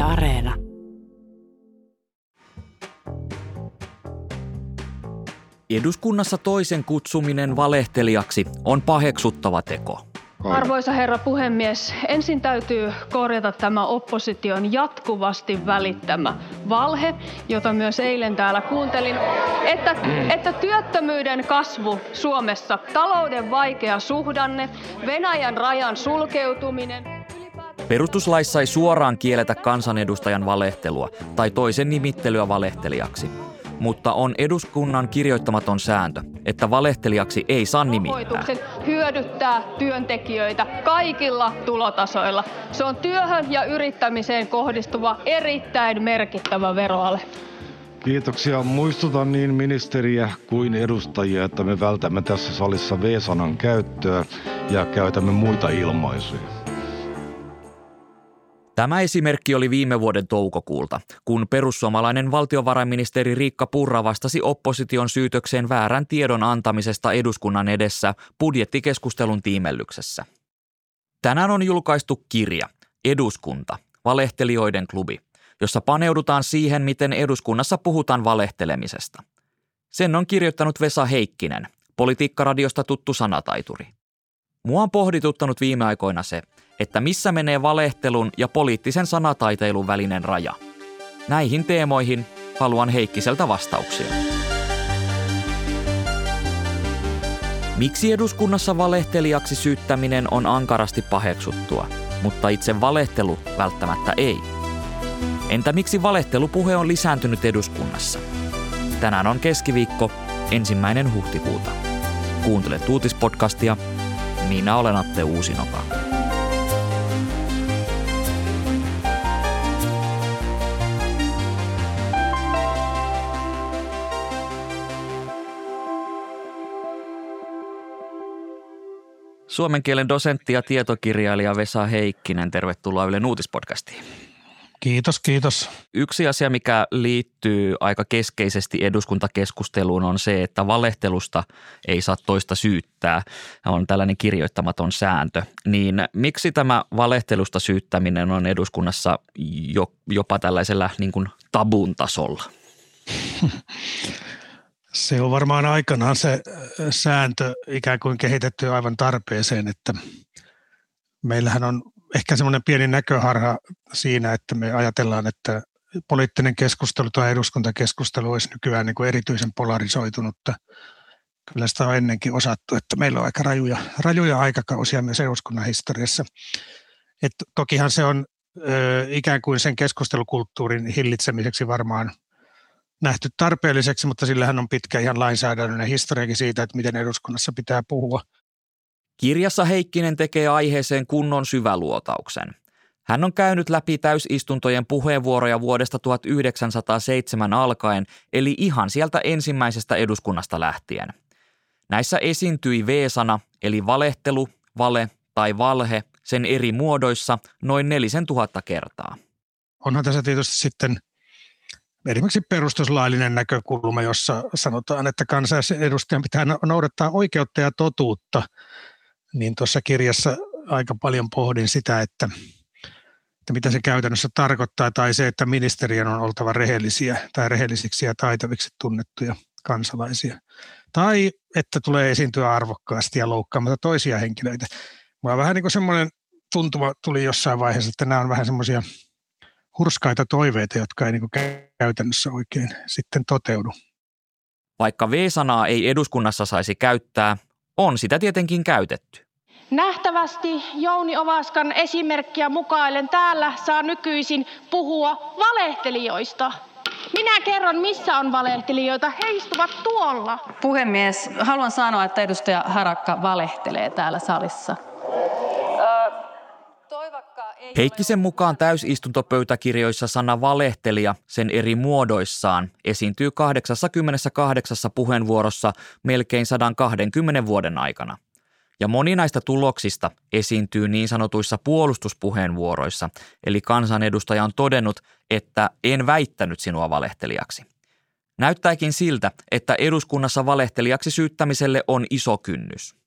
Areena. Eduskunnassa toisen kutsuminen valehtelijaksi on paheksuttava teko. Arvoisa herra puhemies, ensin täytyy korjata tämä opposition jatkuvasti välittämä valhe, jota myös eilen täällä kuuntelin, että työttömyyden kasvu Suomessa, talouden vaikea suhdanne, Venäjän rajan sulkeutuminen. Perustuslaissa ei suoraan kielletä kansanedustajan valehtelua tai toisen nimittelyä valehtelijaksi. Mutta on eduskunnan kirjoittamaton sääntö, että valehtelijaksi ei saa nimittää. Hyödyttää työntekijöitä kaikilla tulotasoilla. Se on työhön ja yrittämiseen kohdistuva erittäin merkittävä veroale. Kiitoksia. Muistutan niin ministeriä kuin edustajia, että me vältämme tässä salissa V-sanan käyttöä ja käytämme muita ilmaisuja. Tämä esimerkki oli viime vuoden toukokuulta, kun perussuomalainen valtiovarainministeri Riikka Purra vastasi opposition syytökseen väärän tiedon antamisesta eduskunnan edessä budjettikeskustelun tiimellyksessä. Tänään on julkaistu kirja Eduskunta, valehtelijoiden klubi, jossa paneudutaan siihen, miten eduskunnassa puhutaan valehtelemisesta. Sen on kirjoittanut Vesa Heikkinen, Politiikkaradiosta tuttu sanataituri. Mua on pohdituttanut viime aikoina se, että missä menee valehtelun ja poliittisen sanataiteilun välinen raja. Näihin teemoihin haluan Heikkiseltä vastauksia. Miksi eduskunnassa valehtelijaksi syyttäminen on ankarasti paheksuttua, mutta itse valehtelu välttämättä ei? Entä miksi valehtelupuhe on lisääntynyt eduskunnassa? Tänään on keskiviikko, 1. huhtikuuta. Kuuntelet uutispodcastia. Minä olen Atte Uusinoka. Suomen kielen dosentti ja tietokirjailija Vesa Heikkinen, tervetuloa Ylen uutispodcastiin. Kiitos. Yksi asia, mikä liittyy aika keskeisesti eduskuntakeskusteluun on se, että valehtelusta ei saa toista syyttää. On tällainen kirjoittamaton sääntö. Niin miksi tämä valehtelusta syyttäminen on eduskunnassa jopa tällaisella niin kuin tabun tasolla? Se on varmaan aikanaan se sääntö ikään kuin kehitetty aivan tarpeeseen, että meillähän on ehkä semmoinen pieni näköharha siinä, että me ajatellaan, että poliittinen keskustelu tai eduskuntakeskustelu olisi nykyään niin kuin erityisen polarisoitunutta. Kyllä sitä on ennenkin osattu, että meillä on aika rajuja aikakausia myös eduskunnan historiassa. Että tokihan se on ikään kuin sen keskustelukulttuurin hillitsemiseksi varmaan nähty tarpeelliseksi, mutta sillähän on pitkä ihan lainsäädännöllinen historiakin siitä, että miten eduskunnassa pitää puhua. Kirjassa Heikkinen tekee aiheeseen kunnon syväluotauksen. Hän on käynyt läpi täysistuntojen puheenvuoroja vuodesta 1907 alkaen, eli ihan sieltä ensimmäisestä eduskunnasta lähtien. Näissä esiintyi V-sana, eli valehtelu, vale tai valhe, sen eri muodoissa noin 4000 kertaa. Onhan tässä tietysti sitten esimerkiksi perustuslaillinen näkökulma, jossa sanotaan, että kansanedustajan pitää noudattaa oikeutta ja totuutta, niin tuossa kirjassa aika paljon pohdin sitä, että mitä se käytännössä tarkoittaa, tai se, että ministerien on oltava rehellisiä tai rehellisiksi ja taitaviksi tunnettuja kansalaisia. Tai että tulee esiintyä arvokkaasti ja loukkaamatta toisia henkilöitä. Mulla vähän niin kuin semmoinen tuntuma tuli jossain vaiheessa, että nämä on vähän semmoisia hurskaita toiveita, jotka ei niin kuin käytännössä oikein sitten toteudu. Vaikka V-sanaa ei eduskunnassa saisi käyttää, on sitä tietenkin käytetty. Nähtävästi Jouni Ovaskan esimerkkiä mukaillen täällä saa nykyisin puhua valehtelijoista. Minä kerron, missä on valehtelijoita. He istuvat tuolla. Puhemies, haluan sanoa, että edustaja Harakka valehtelee täällä salissa. Heikkisen mukaan täysistuntopöytäkirjoissa sana valehtelija sen eri muodoissaan esiintyy 88 puheenvuorossa melkein 120 vuoden aikana. Ja moni näistä tuloksista esiintyy niin sanotuissa puolustuspuheenvuoroissa, eli kansanedustaja on todennut, että en väittänyt sinua valehtelijaksi. Näyttääkin siltä, että eduskunnassa valehtelijaksi syyttämiselle on iso kynnys.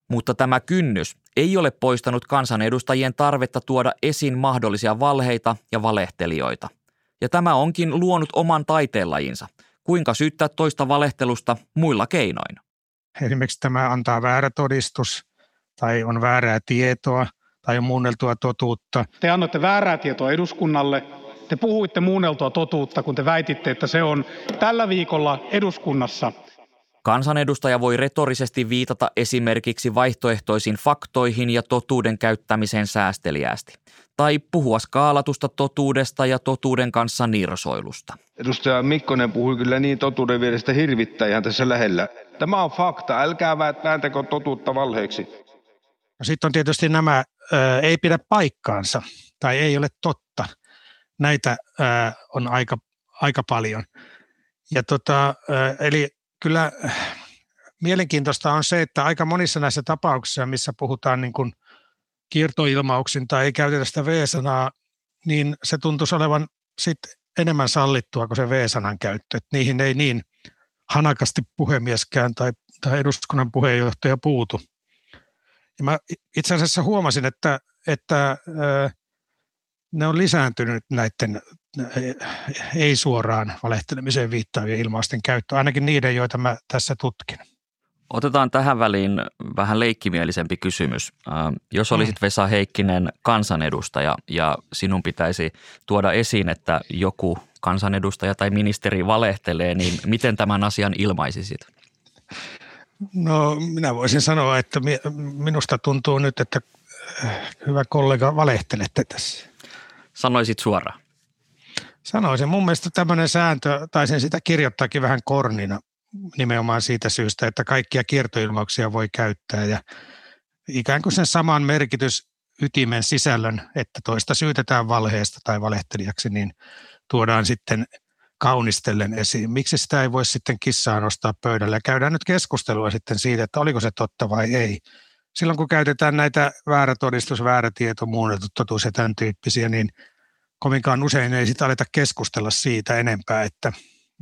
Mutta tämä kynnys ei ole poistanut kansanedustajien tarvetta tuoda esiin mahdollisia valheita ja valehtelijoita. Ja tämä onkin luonut oman taiteenlajinsa. Kuinka syyttää toista valehtelusta muilla keinoin? Esimerkiksi tämä antaa väärä todistus tai on väärää tietoa tai on muunneltua totuutta. Te annoitte väärää tietoa eduskunnalle. Te puhuitte muunneltua totuutta, kun te väititte, että se on tällä viikolla eduskunnassa. Kansanedustaja voi retorisesti viitata esimerkiksi vaihtoehtoisiin faktoihin ja totuuden käyttämiseen säästeliäästi. Tai puhua skaalatusta totuudesta ja totuuden kanssa nirsoilusta. Edustaja Mikkonen puhui kyllä niin totuuden vierestä hirvittää ihan tässä lähellä. Tämä on fakta, älkää vääntäkö totuutta valheeksi. Sitten on tietysti nämä ei pidä paikkaansa tai ei ole totta. Näitä on aika paljon. Ja eli kyllä mielenkiintoista on se, että aika monissa näissä tapauksissa, missä puhutaan niin kuin kiertoilmauksin tai ei käytetä sitä V-sanaa, niin se tuntuisi olevan sitten enemmän sallittua kuin se V-sanan käyttö. Että niihin ei niin hanakasti puhemieskään tai eduskunnan puheenjohtaja puutu. Ja mä itse asiassa huomasin, että ne on lisääntynyt näiden ei suoraan valehtelemiseen viittaavien ilmausten käyttö, ainakin niiden, joita mä tässä tutkin. Otetaan tähän väliin vähän leikkimielisempi kysymys. Jos olisit Vesa Heikkinen kansanedustaja ja sinun pitäisi tuoda esiin, että joku kansanedustaja tai ministeri valehtelee, niin miten tämän asian ilmaisisit? No minä voisin sanoa, että minusta tuntuu nyt, että hyvä kollega valehtelette tässä. Sanoisit suoraan? Sanoisin. Mun mielestä tämmöinen sääntö, taisin sitä kirjoittaakin vähän kornina nimenomaan siitä syystä, että kaikkia kiertoilmauksia voi käyttää ja ikään kuin sen saman merkitysytimen sisällön, että toista syytetään valheesta tai valehtelijaksi, niin tuodaan sitten kaunistellen esiin. Miksi sitä ei voi sitten kissaa nostaa pöydälle ja käydään nyt keskustelua sitten siitä, että oliko se totta vai ei. Silloin kun käytetään näitä väärä todistus, väärä tieto, muunneltu totuus ja tämän tyyppisiä, niin kovinkaan usein ei sitä aleta keskustella siitä enempää, että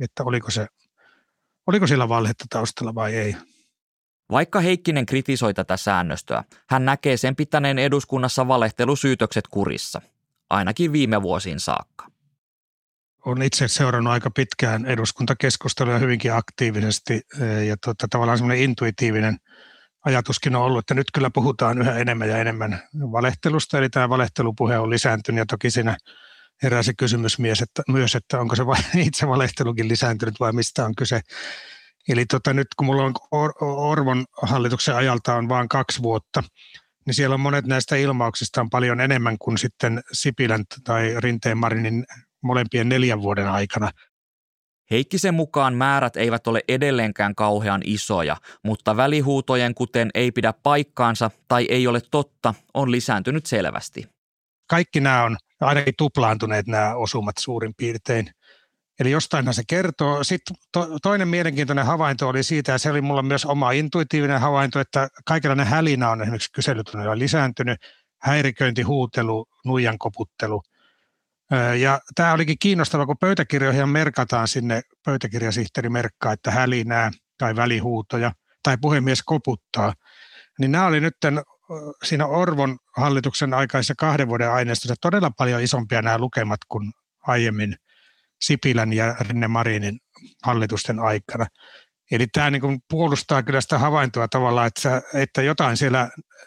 oliko sillä valhetta taustalla vai ei. Vaikka Heikkinen kritisoi tätä säännöstöä, hän näkee sen pitäneen eduskunnassa valehtelusyytökset kurissa, ainakin viime vuosiin saakka. Olen itse seurannut aika pitkään eduskuntakeskustelua hyvinkin aktiivisesti ja tavallaan semmoinen intuitiivinen ajatuskin on ollut, että nyt kyllä puhutaan yhä enemmän ja enemmän valehtelusta, eli tämä valehtelupuhe on lisääntynyt ja toki siinä herää se kysymys myös, että onko se itse valehtelukin lisääntynyt vai mistä on kyse. Eli nyt kun mulla on Orvon hallituksen ajalta on vain 2 vuotta, niin siellä on monet näistä ilmauksista on paljon enemmän kuin sitten Sipilän tai Rinteen-Marinin molempien 4 vuoden aikana. Heikkisen mukaan määrät eivät ole edelleenkään kauhean isoja, mutta välihuutojen kuten ei pidä paikkaansa tai ei ole totta on lisääntynyt selvästi. Kaikki nämä on ainakin tuplaantuneet nämä osumat suurin piirtein. Eli jostainhan se kertoo. Sitten toinen mielenkiintoinen havainto oli siitä, ja se oli mulla myös oma intuitiivinen havainto, että kaikenlainen hälinä on esimerkiksi kyselytunnilla lisääntynyt, häiriköinti, huutelu, nuijan koputtelu. Ja tämä olikin kiinnostavaa, kun pöytäkirjoihin merkataan sinne, pöytäkirjasihteeri merkkaa, että hälinää tai välihuutoja tai puhemies koputtaa. Niin nämä oli nyt siinä Orvon hallituksen aikaisessa 2 vuoden aineistossa todella paljon isompia nämä lukemat kuin aiemmin Sipilän ja Rinne-Marinin hallitusten aikana. Eli tämä niin kuin puolustaa kyllä sitä havaintoa tavallaan, että jotain siellä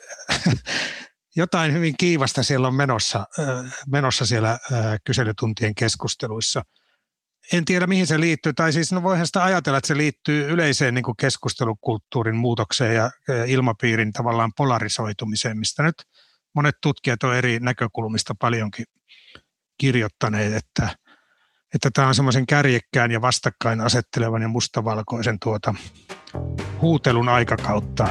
jotain hyvin kiivasta siellä on menossa siellä kyselytuntien keskusteluissa. En tiedä, mihin se liittyy, tai siis voihan sitä ajatella, että se liittyy yleiseen niin kuin keskustelukulttuurin muutokseen ja ilmapiirin tavallaan polarisoitumiseen, mistä nyt monet tutkijat on eri näkökulmista paljonkin kirjoittaneet, että tämä on semmoisen kärjekkään ja vastakkain asettelevan ja mustavalkoisen huutelun aikakautta.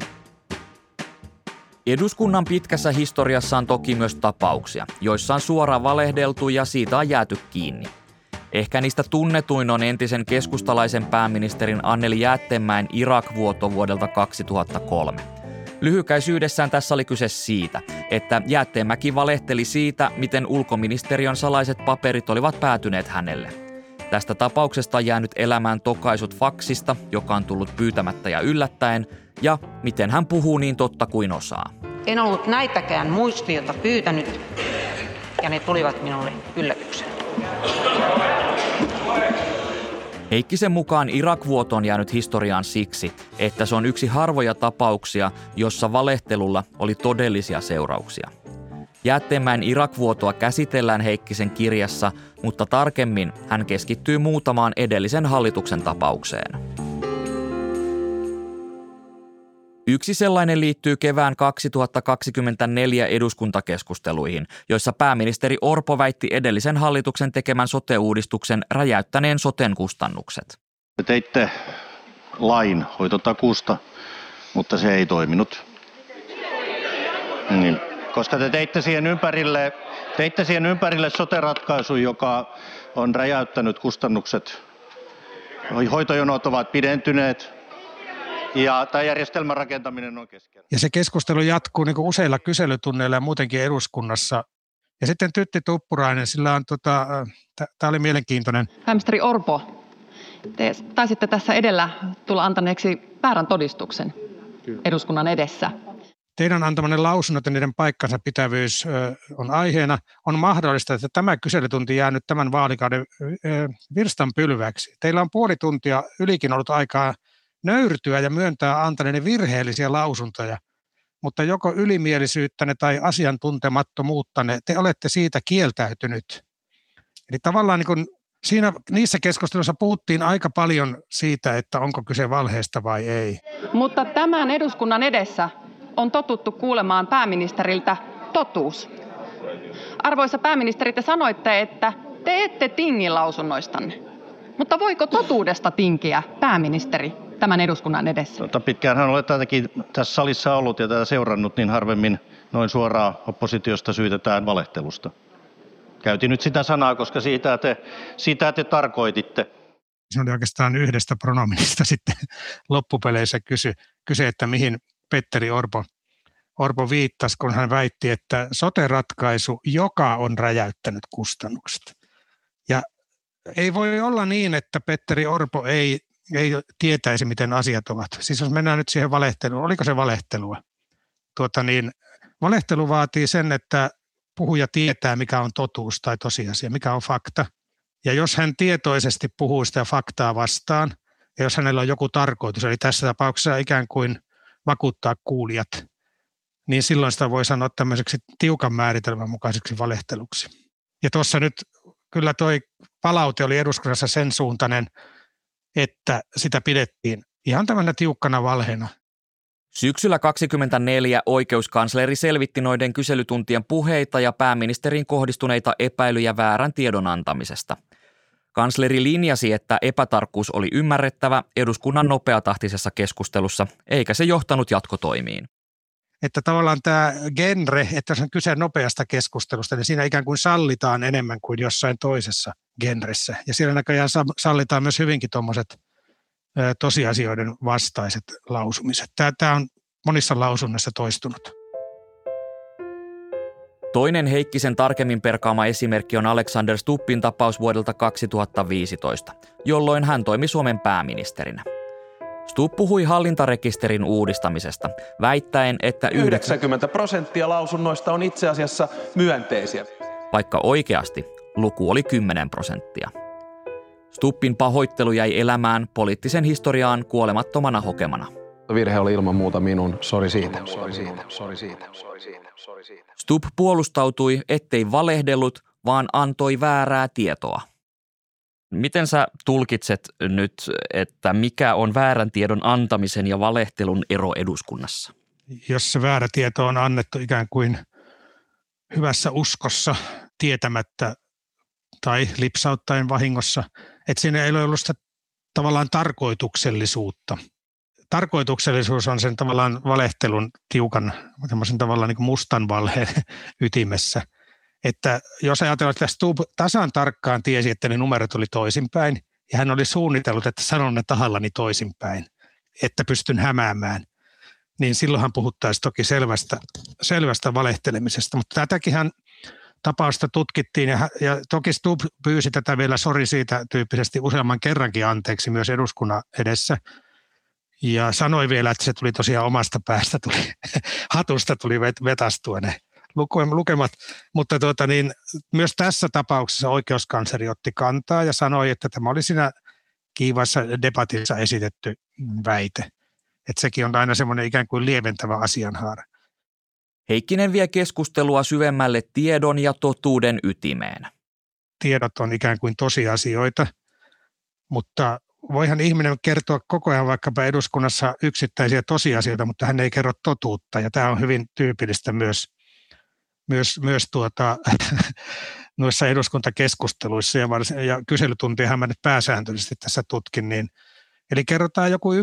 Eduskunnan pitkässä historiassa on toki myös tapauksia, joissa on suoraan valehdeltu ja siitä on jääty kiinni. Ehkä niistä tunnetuin on entisen keskustalaisen pääministerin Anneli Jäätteenmäen Irak-vuoto vuodelta 2003. Lyhykäisyydessään tässä oli kyse siitä, että Jäätteenmäki valehteli siitä, miten ulkoministeriön salaiset paperit olivat päätyneet hänelle. Tästä tapauksesta on jäänyt elämään tokaisut faksista, joka on tullut pyytämättä ja yllättäen, ja miten hän puhuu niin totta kuin osaa. En ollut näitäkään muistiota pyytänyt, ja ne tulivat minulle yllätyksenä. Heikkisen mukaan Irak-vuoto on jäänyt historiaan siksi, että se on yksi harvoja tapauksia, jossa valehtelulla oli todellisia seurauksia. Jäätteenmäen Irak-vuotoa käsitellään Heikkisen kirjassa, mutta tarkemmin hän keskittyy muutamaan edellisen hallituksen tapaukseen. Yksi sellainen liittyy kevään 2024 eduskuntakeskusteluihin, joissa pääministeri Orpo väitti edellisen hallituksen tekemän sote-uudistuksen räjäyttäneen soten kustannukset. Te teitte lain hoitotakuusta, mutta se ei toiminut. Niin. Koska te teitte siihen ympärille sote-ratkaisun, joka on räjäyttänyt kustannukset. Hoitojonot ovat pidentyneet ja tämä järjestelmän rakentaminen on kesken. Ja se keskustelu jatkuu niin kuin useilla kyselytunneilla ja muutenkin eduskunnassa. Ja sitten Tytti Tuppurainen, sillä on, tämä oli mielenkiintoinen. Pääministeri Orpo, te taisitte tässä edellä tulla antaneeksi väärän todistuksen eduskunnan edessä. Teidän antamanne lausunnot ja niiden paikkansa pitävyys on aiheena. On mahdollista, että tämä kyselytunti jää nyt tämän vaalikauden virstanpylväksi. Teillä on puoli tuntia ylikin ollut aikaa nöyrtyä ja myöntää antaneenne virheellisiä lausuntoja, mutta joko ylimielisyyttänne tai asiantuntemattomuuttanne, te olette siitä kieltäytynyt. Eli tavallaan niin kun niissä keskusteluissa puhuttiin aika paljon siitä, että onko kyse valheesta vai ei. Mutta tämän eduskunnan edessä on totuttu kuulemaan pääministeriltä totuus. Arvoisa pääministeri, te sanoitte, että te ette tingi lausunnoistanne. Mutta voiko totuudesta tinkiä pääministeri tämän eduskunnan edessä? Pitkäänhän olet tätäkin tässä salissa ollut ja tätä seurannut, niin harvemmin noin suoraan oppositiosta syytetään valehtelusta. Käytin nyt sitä sanaa, koska sitä te tarkoititte. Se oli oikeastaan yhdestä pronominista sitten loppupeleissä kyse, että mihin Petteri Orpo viittasi, kun hän väitti, että sote-ratkaisu, joka on räjäyttänyt kustannukset. Ja ei voi olla niin, että Petteri Orpo ei tietäisi, miten asiat ovat. Siis jos mennään nyt siihen valehteluun, oliko se valehtelua? Valehtelu vaatii sen, että puhuja tietää, mikä on totuus tai tosiasia, mikä on fakta. Ja jos hän tietoisesti puhuu sitä faktaa vastaan, ja jos hänellä on joku tarkoitus, eli tässä tapauksessa ikään kuin vakuuttaa kuulijat, niin silloin sitä voi sanoa tämmöiseksi tiukan määritelmän mukaiseksi valehteluksi. Ja tuossa nyt kyllä toi palaute oli eduskunnassa sen suuntainen, että sitä pidettiin ihan tämmöinen tiukkana valheena. Syksyllä 2024 oikeuskansleri selvitti noiden kyselytuntien puheita ja pääministerin kohdistuneita epäilyjä väärän tiedon antamisesta. Kansleri linjasi, että epätarkkuus oli ymmärrettävä eduskunnan nopeatahtisessa keskustelussa, eikä se johtanut jatkotoimiin. Että tavallaan tämä genre, että jos on kyse nopeasta keskustelusta, niin siinä ikään kuin sallitaan enemmän kuin jossain toisessa genressä. Ja siellä näköjään sallitaan myös hyvinkin tuommoiset tosiasioiden vastaiset lausumiset. Tämä on monissa lausunnoissa toistunut. Toinen Heikkisen tarkemmin perkaama esimerkki on Alexander Stubbin tapaus vuodelta 2015, jolloin hän toimi Suomen pääministerinä. Stubb puhui hallintarekisterin uudistamisesta, väittäen, että 90% lausunnoista on itse asiassa myönteisiä. Vaikka oikeasti luku oli 10%. Stubbin pahoittelu jäi elämään poliittisen historiaan kuolemattomana hokemana. Virhe oli ilman muuta minun, sori siitä. Stubb puolustautui, ettei valehdellut, vaan antoi väärää tietoa. Miten sä tulkitset nyt, että mikä on väärän tiedon antamisen ja valehtelun ero eduskunnassa? Jos se väärä tieto on annettu ikään kuin hyvässä uskossa, tietämättä tai lipsauttaen vahingossa, että siinä ei ole ollut sitä tavallaan tarkoituksellisuutta. Tarkoituksellisuus on sen tavallaan valehtelun tiukan, semmoisen tavallaan niin kuin mustan valheen ytimessä. Että jos ajatellaan, että Stubb tasan tarkkaan tiesi, että ne numerot oli toisinpäin, ja hän oli suunnitellut, että sanon ne tahallani toisinpäin, että pystyn hämäämään, niin silloinhan puhuttaisiin toki selvästä valehtelemisesta. Mutta tätäkin tapausta tutkittiin ja toki Stubb pyysi tätä vielä sori siitä tyyppisesti useamman kerrankin anteeksi myös eduskunnan edessä. Ja sanoi vielä, että se tuli tosiaan omasta päästä, hatusta tuli vetastua ne lukemat. Mutta myös tässä tapauksessa oikeuskansleri otti kantaa ja sanoi, että tämä oli siinä kiivaassa debatissa esitetty väite. Että sekin on aina semmoinen ikään kuin lieventävä asianhaara. Heikkinen vie keskustelua syvemmälle tiedon ja totuuden ytimeen. Tiedot on ikään kuin tosiasioita, mutta voihan ihminen kertoa koko ajan vaikkapa eduskunnassa yksittäisiä tosiasioita, mutta hän ei kerro totuutta. Ja tämä on hyvin tyypillistä myös noissa eduskuntakeskusteluissa ja kyselytuntiahan mä nyt pääsääntöisesti tässä tutkin. Eli kerrotaan joku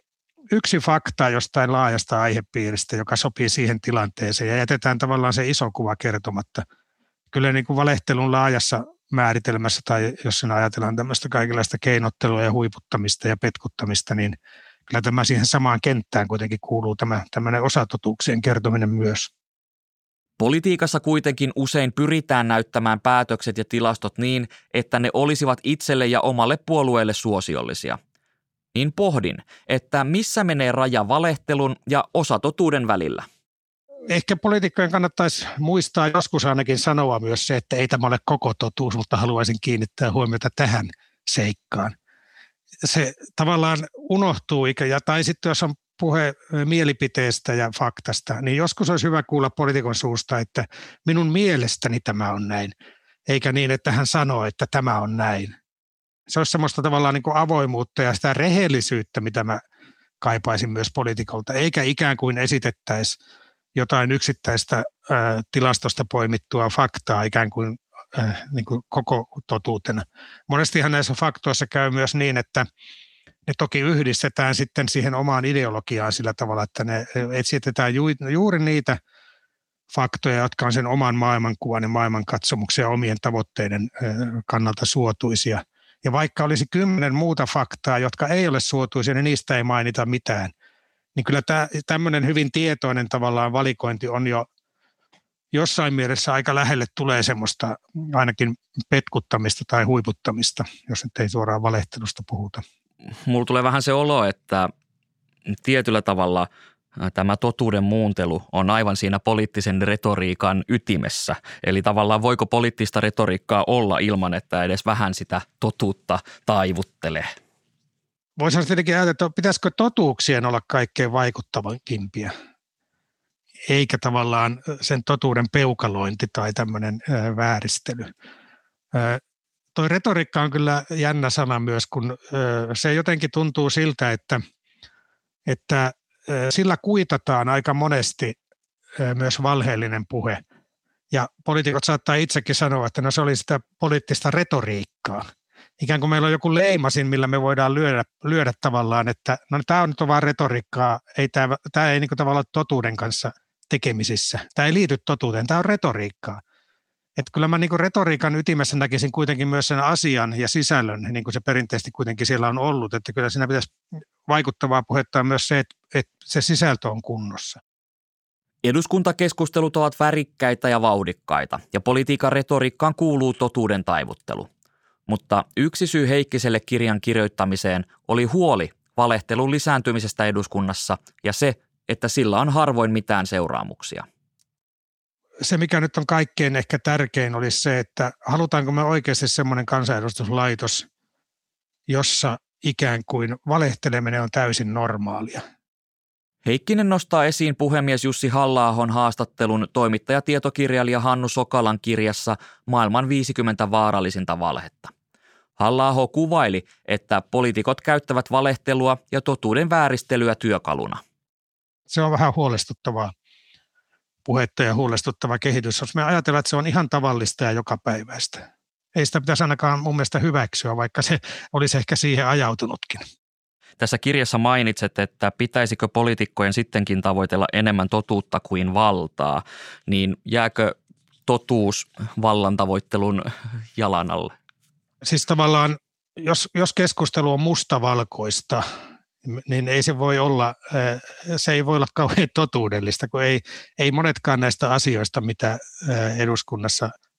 yksi fakta jostain laajasta aihepiiristä, joka sopii siihen tilanteeseen ja jätetään tavallaan se iso kuva kertomatta. Kyllä niin kuin valehtelun laajassa määritelmässä tai jos sen ajatellaan tämmöistä kaikenlaista keinottelua ja huiputtamista ja petkuttamista, niin kyllä tämä siihen samaan kenttään kuitenkin kuuluu tämmöinen osatotuuksien kertominen myös. Politiikassa kuitenkin usein pyritään näyttämään päätökset ja tilastot niin, että ne olisivat itselle ja omalle puolueelle suosiollisia. Niin pohdin, että missä menee raja valehtelun ja osatotuuden välillä. Ehkä poliitikkojen kannattaisi muistaa joskus ainakin sanoa myös se, että ei tämä ole koko totuus, mutta haluaisin kiinnittää huomiota tähän seikkaan. Se tavallaan unohtuu, tai sitten jos on puhe mielipiteestä ja faktasta, niin joskus olisi hyvä kuulla poliitikon suusta, että minun mielestäni tämä on näin, eikä niin, että hän sanoo, että tämä on näin. Se olisi semmoista tavallaan niin kuin avoimuutta ja sitä rehellisyyttä, mitä mä kaipaisin myös poliitikolta, eikä ikään kuin esitettäisi jotain yksittäistä tilastosta poimittua faktaa ikään kuin, niin kuin koko totuutena. Monestihan näissä faktoissa käy myös niin, että ne toki yhdistetään sitten siihen omaan ideologiaan sillä tavalla, että ne etsitetään juuri niitä faktoja, jotka on sen oman maailmankuvan ja maailmankatsomuksen ja omien tavoitteiden kannalta suotuisia. Ja vaikka olisi 10 muuta faktaa, jotka ei ole suotuisia, niin niistä ei mainita mitään. Niin kyllä tämmöinen hyvin tietoinen tavallaan valikointi on jo jossain mielessä aika lähelle tulee semmoista ainakin petkuttamista tai huiputtamista, jos nyt ei suoraan valehtelusta puhuta. Mulla tulee vähän se olo, että tietyllä tavalla tämä totuuden muuntelu on aivan siinä poliittisen retoriikan ytimessä. Eli tavallaan voiko poliittista retoriikkaa olla ilman, että edes vähän sitä totuutta taivuttelee? Voisi tietenkin ajatella, että pitäisikö totuuksien olla kaikkein vaikuttavampia, eikä tavallaan sen totuuden peukalointi tai tämmöinen vääristely. Toi retoriikka on kyllä jännä sana myös, kun se jotenkin tuntuu siltä, että sillä kuitataan aika monesti myös valheellinen puhe. Ja poliitikot saattaa itsekin sanoa, että no se oli sitä poliittista retoriikkaa. Ikään kuin meillä on joku leimasin, millä me voidaan lyödä tavallaan, että no tämä on nyt vaan retoriikkaa, tämä ei niin kuin tavallaan totuuden kanssa tekemisissä. Tämä ei liity totuuteen, tämä on retoriikkaa. Että kyllä mä niin kuin retoriikan ytimessä näkisin kuitenkin myös sen asian ja sisällön, niin kuin se perinteisesti kuitenkin siellä on ollut. Että kyllä siinä pitäisi vaikuttavaa puhetta myös se, että se sisältö on kunnossa. Eduskuntakeskustelut ovat värikkäitä ja vauhdikkaita, ja politiikan retoriikkaan kuuluu totuuden taivuttelu. Mutta yksi syy Heikkiselle kirjan kirjoittamiseen oli huoli valehtelun lisääntymisestä eduskunnassa ja se, että sillä on harvoin mitään seuraamuksia. Se, mikä nyt on kaikkein ehkä tärkein, olisi se, että halutaanko me oikeasti semmoinen kansanedustuslaitos, jossa ikään kuin valehteleminen on täysin normaalia. Heikkinen nostaa esiin puhemies Jussi Halla-ahon haastattelun toimittajatietokirjailija Hannu Sokalan kirjassa Maailman 50 vaarallisinta valhetta. Halla-aho kuvaili, että poliitikot käyttävät valehtelua ja totuuden vääristelyä työkaluna. Se on vähän huolestuttavaa puhetta ja huolestuttava kehitys, jos me ajatellaan, että se on ihan tavallista ja jokapäiväistä. Ei sitä pitäisi ainakaan mun mielestä hyväksyä, vaikka se olisi ehkä siihen ajautunutkin. Tässä kirjassa mainitset, että pitäisikö poliitikkojen sittenkin tavoitella enemmän totuutta kuin valtaa, niin jääkö totuus vallan tavoittelun jalan alle? Siis tavallaan, jos keskustelu on mustavalkoista, niin se ei voi olla kauhean totuudellista, kun ei monetkaan näistä asioista, mitä eduskunnassa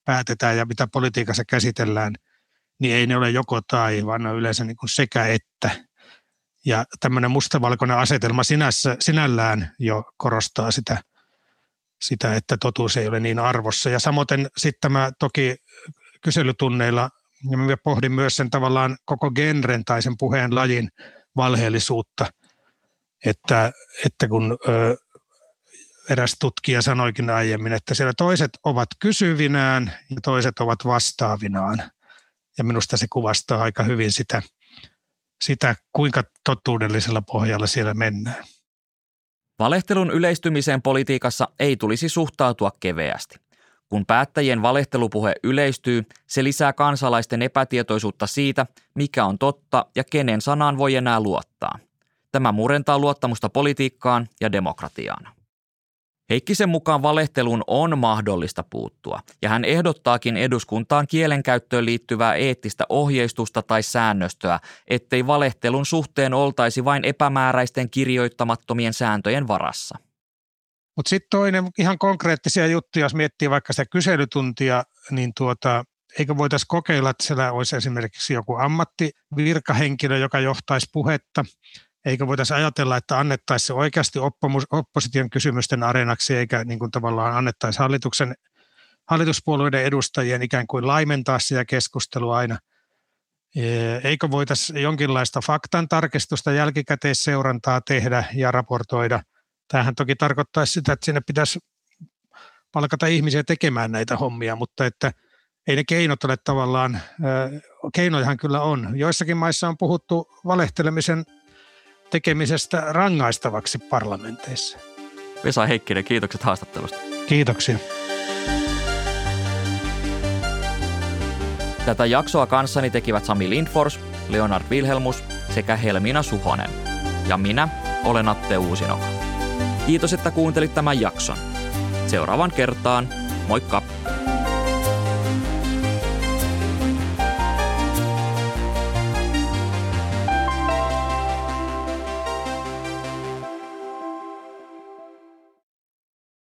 päätetään ja mitä politiikassa käsitellään, niin ei ne ole joko tai, vaan ne on yleensä niin kuin sekä että. Ja tämmöinen mustavalkoinen asetelma sinällään jo korostaa sitä, että totuus ei ole niin arvossa. Ja samoin sitten tämä toki kyselytunneilla, ja mä pohdin myös sen tavallaan koko genren tai sen puheen lajin valheellisuutta, että kun eräs tutkija sanoikin aiemmin, että siellä toiset ovat kysyvinään ja toiset ovat vastaavinaan. Ja minusta se kuvastaa aika hyvin sitä kuinka totuudellisella pohjalla siellä mennään. Valehtelun yleistymiseen politiikassa ei tulisi suhtautua keveästi. Kun päättäjien valehtelupuhe yleistyy, se lisää kansalaisten epätietoisuutta siitä, mikä on totta ja kenen sanaan voi enää luottaa. Tämä murentaa luottamusta politiikkaan ja demokratiaan. Heikkisen mukaan valehteluun on mahdollista puuttua, ja hän ehdottaakin eduskuntaan kielenkäyttöön liittyvää eettistä ohjeistusta tai säännöstöä, ettei valehtelun suhteen oltaisi vain epämääräisten kirjoittamattomien sääntöjen varassa. Mutta sitten toinen ihan konkreettisia juttuja, jos miettii vaikka sitä kyselytuntia, niin eikö voitaisiin kokeilla, että siellä olisi esimerkiksi joku ammattivirkahenkilö, joka johtaisi puhetta. Eikö voitaisiin ajatella, että annettaisiin se oikeasti opposition kysymysten areenaksi, eikä niin kuin tavallaan annettaisi hallituspuolueiden edustajien ikään kuin laimentaa sitä keskustelua aina. Eikö voitaisiin jonkinlaista faktan tarkistusta, jälkikäteisseurantaa tehdä ja raportoida. Tämähän toki tarkoittaisi sitä, että sinne pitäisi palkata ihmisiä tekemään näitä hommia, mutta että ei ne keinot ole tavallaan, keinojahan kyllä on. Joissakin maissa on puhuttu valehtelemisen tekemisestä rangaistavaksi parlamenteissa. Vesa Heikkinen, kiitokset haastattelusta. Kiitoksia. Tätä jaksoa kanssani tekivät Sami Lindfors, Leonard Wilhelmus sekä Helmiina Suhonen. Ja minä olen Atte Uusinoka. Kiitos, että kuuntelit tämän jakson. Seuraavan kertaan. Moikka!